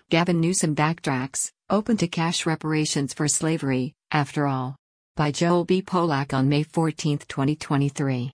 Gavin Newsom backtracks, open to cash reparations for slavery, after all. By Joel B. Polak on May 14, 2023.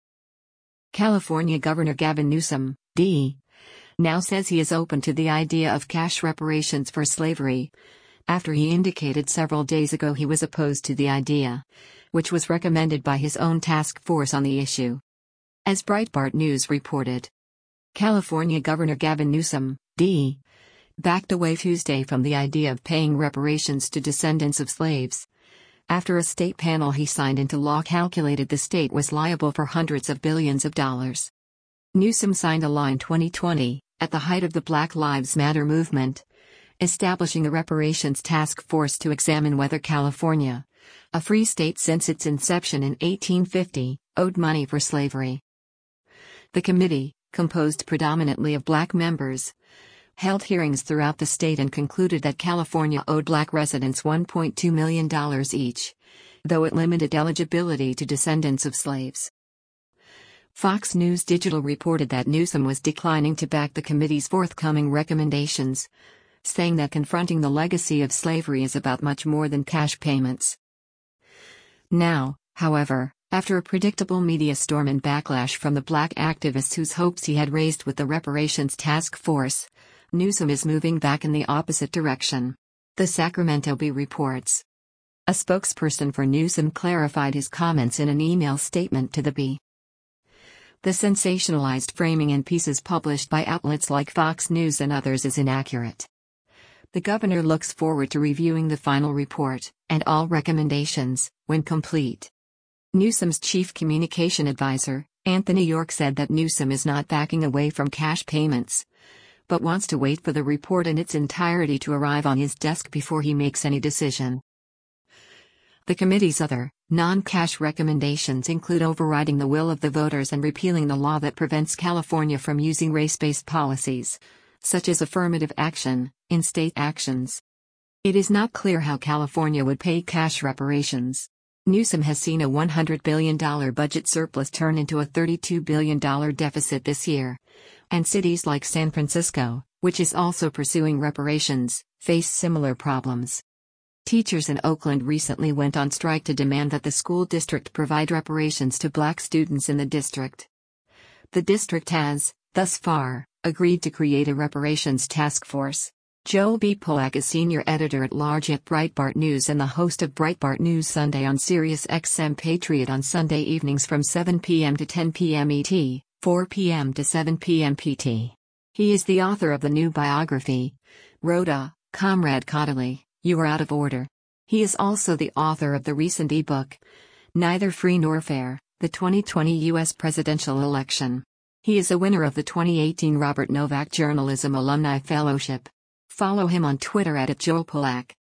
California Governor Gavin Newsom, D. now says he is open to the idea of cash reparations for slavery, after he indicated several days ago he was opposed to the idea, which was recommended by his own task force on the issue. As Breitbart News reported, California Governor Gavin Newsom, D. backed away Tuesday from the idea of paying reparations to descendants of slaves, after a state panel he signed into law calculated the state was liable for hundreds of billions of dollars. Newsom signed a law in 2020, at the height of the Black Lives Matter movement, establishing a reparations task force to examine whether California, a free state since its inception in 1850, owed money for slavery. The committee, composed predominantly of black members, held hearings throughout the state and concluded that California owed black residents $1.2 million each, though it limited eligibility to descendants of slaves. Fox News Digital reported that Newsom was declining to back the committee's forthcoming recommendations, saying that confronting the legacy of slavery is about much more than cash payments. Now, however, after a predictable media storm and backlash from the black activists whose hopes he had raised with the reparations task force, Newsom is moving back in the opposite direction. The Sacramento Bee reports. A spokesperson for Newsom clarified his comments in an email statement to the Bee. The sensationalized framing in pieces published by outlets like Fox News and others is inaccurate. The governor looks forward to reviewing the final report, and all recommendations, when complete. Newsom's chief communication advisor, Anthony York, said that Newsom is not backing away from cash payments, but wants to wait for the report in its entirety to arrive on his desk before he makes any decision. The committee's other, non-cash recommendations include overriding the will of the voters and repealing the law that prevents California from using race-based policies, such as affirmative action, in state actions. It is not clear how California would pay cash reparations. Newsom has seen a $100 billion budget surplus turn into a $32 billion deficit this year, and cities like San Francisco, which is also pursuing reparations, face similar problems. Teachers in Oakland recently went on strike to demand that the school district provide reparations to black students in the district. The district has, thus far, agreed to create a reparations task force. Joel B. Polak is senior editor-at-large at Breitbart News and the host of Breitbart News Sunday on Sirius XM Patriot on Sunday evenings from 7 p.m. to 10 p.m. ET, 4 p.m. to 7 p.m. PT. He is the author of the new biography, Rhoda, Comrade Caudill, You Are Out of Order. He is also the author of the recent ebook, Neither Free Nor Fair, the 2020 U.S. Presidential Election. He is a winner of the 2018 Robert Novak Journalism Alumni Fellowship. Follow him on Twitter @JoelPolak.